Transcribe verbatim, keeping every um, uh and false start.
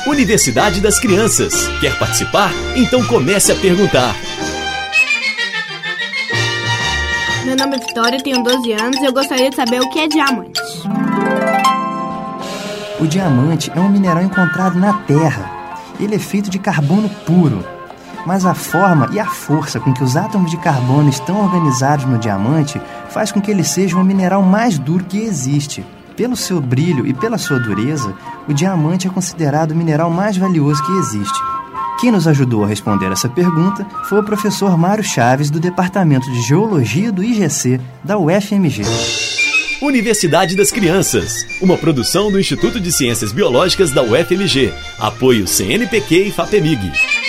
Universidade das Crianças. Quer participar? Então comece a perguntar. Meu nome é Vitória, tenho doze anos e eu gostaria de saber o que é diamante. O diamante é um mineral encontrado na Terra. Ele é feito de carbono puro. Mas a forma e a força com que os átomos de carbono estão organizados no diamante faz com que ele seja o mineral mais duro que existe. Pelo seu brilho e pela sua dureza, o diamante é considerado o mineral mais valioso que existe. Quem nos ajudou a responder essa pergunta foi o professor Mário Chaves, do Departamento de Geologia do I G C, da U F M G. Universidade das Crianças, uma produção do Instituto de Ciências Biológicas da U F M G. Apoio C N Pq e FAPEMIG.